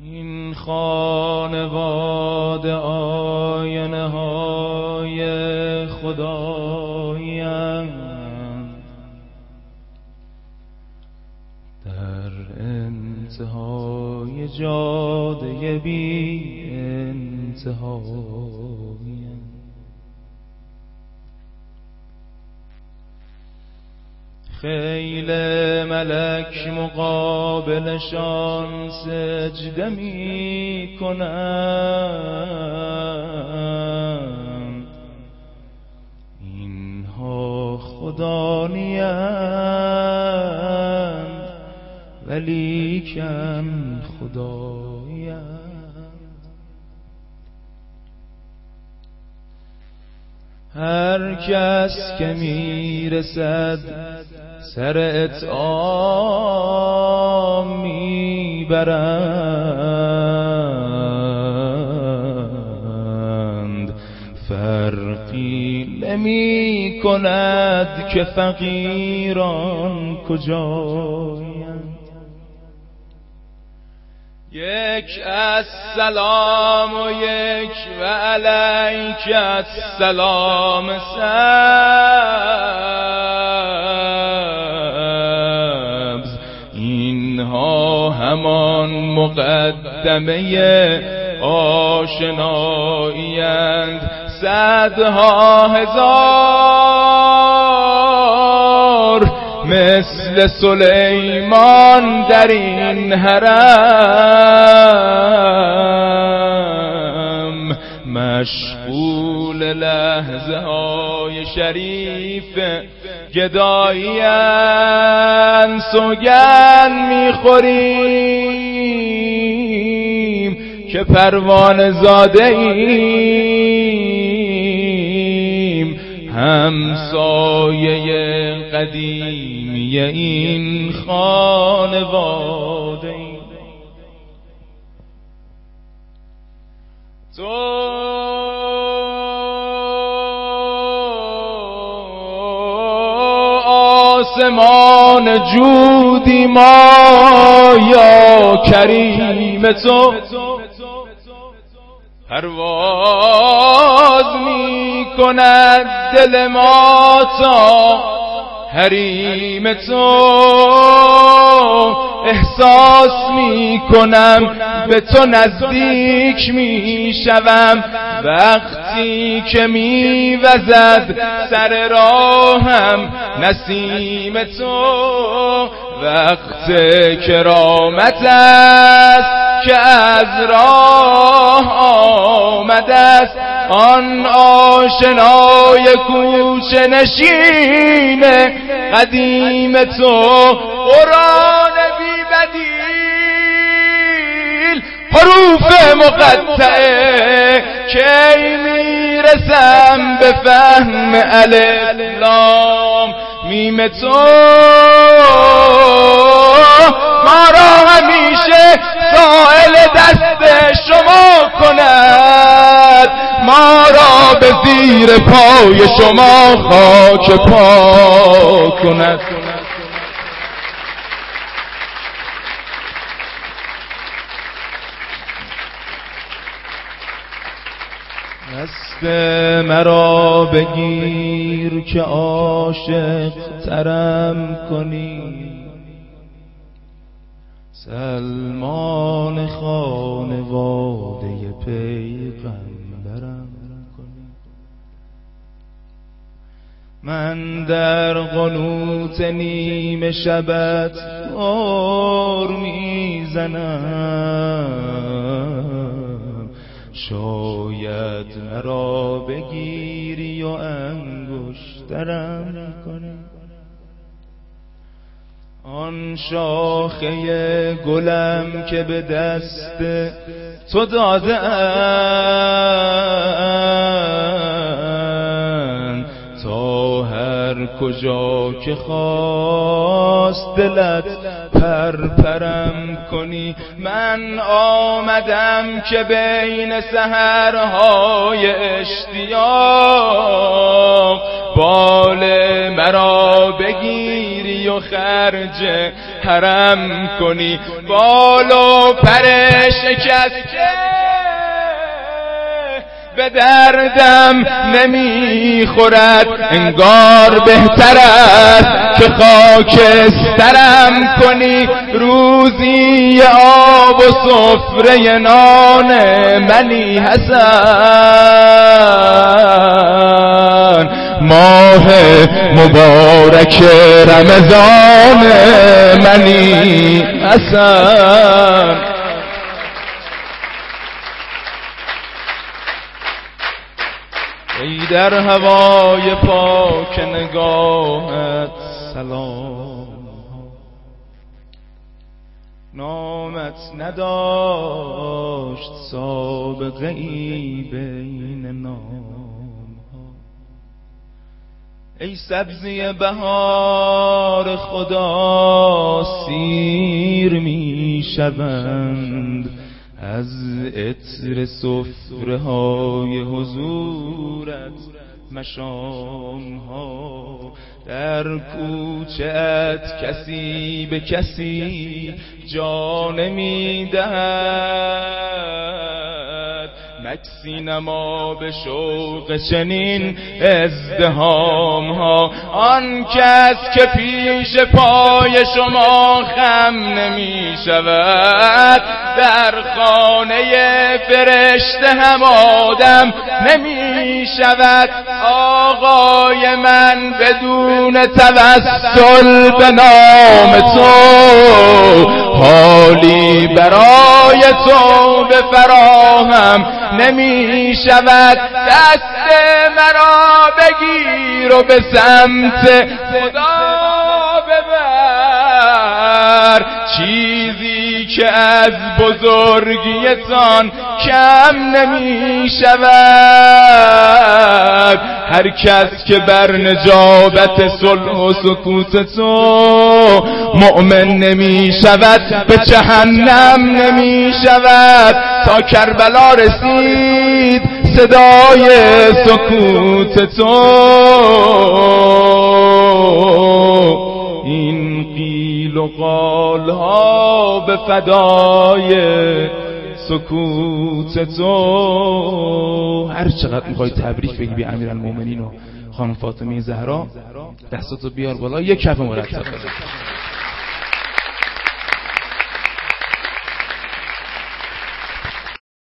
این خانواده آینه های خدایند، در انتهای جاده بی انتهایند. خیل ملک مقابلشان سجده می کنند، اینها خدا نیند ولیکن خدایند. هر کس که میرسد سر اطعام میبرند، فرقی نمی کند که فقیران کجایند. یک السلام و یک و علیک السلام سبز، اینها همان مقدمه آشنایی‌اند. صدها هزار مثل سلیمان در این حرم، مشغول لحظه های شریف گدایی‌اند. سوگند میخوریم که پروانه زاده ایم، همسایه قدیمی این خانواده ایم. تو آسمان جودی ما یا کریم، تو پرواز می کند دل ما تا حریم تو. احساس می کنم به تو نزدیک می شوم وقتی که می وزد سر راهم نسیم تو. وقت کرامت است که از راه آمده است آن آشنای کوچه نشین قدیم تو. قرآن بی بدیل حروف مقطعه کی میرسم به فهم الف لام میم تو. ما را همیشه سائل دست شما کند، ما را به زیر پای شما خاک پا کند. دست مرا بگیر که عاشق ترم کنی، سلمان خانواده پیغمبرم کنی. من در قنوت نیمه شبت دور میزنم، شاید مرا بگیری و انگشترم کنی. آن شاخه گلم که به دست تو داده‌ام، تا هر کجا که خواست دلت پرپرم کنی. من آمدم که بین سحرهای اشتیاق بال مرا بگیری و خرج حرم کنی. بال و پر کس که به دردم نمیخورد، انگار بهتر است که خاکسترم کنی روزی آب و سفره نان منی حسن. ماه مبارک رمضان منی حسن. ای در هوای پاک نگاهت سلام، نامت نداشت سابقه ای بین نام. ای سبزی بهار خدا سیر می شوند از عطر سفره های حضورت مشام ها. در کوچه ات کسی به کسی جا نمی دهد، مکسی نما به شوق چنین ازدحام ها. آن کس که پیش پای شما خم نمی شود، در خانه فرشته هم آدم نمی شود. آقای من بدون توسل به نام تو، حالی برای تو به فراهم نمی شود. دست مرا بگیر و به سمت خدا ببر، چیزی که از بزرگیتان کم نمی شود. هر کس که بر نجابت صلح و سکوت تو مؤمن نمی شود، به جهنم نمی شود. تا کربلا رسید صدای سکوت تو، این قیل و قال ها به فدای سکوت تو. هر چقدر میخوای تبریک بگی به امیرالمومنین و خانم فاطمه زهرا، دستاتو بیار بالا، یک کف مرتب.